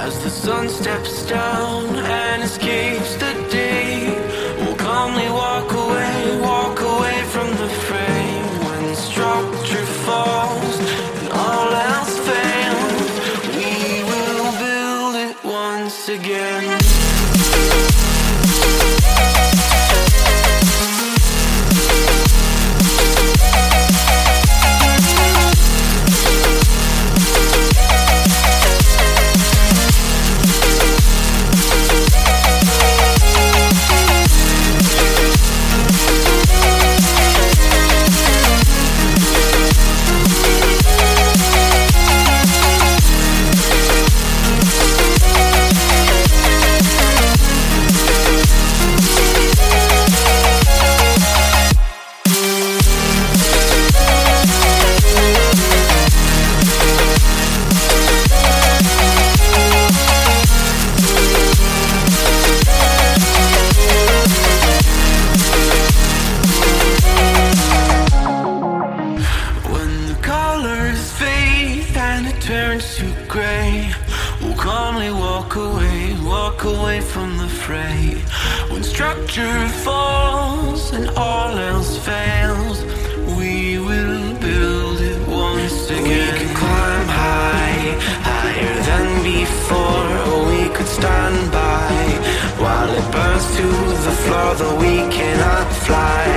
As the sun steps down and escapes the day, we'll calmly walk away from the fray. When structure falls and all else fails, we will build it once again. Turns to grey, we'll calmly walk away from the fray. When structure falls and all else fails, we will build it once again. We can climb higher than before, or we could stand by while it burns to the floor, though we cannot fly.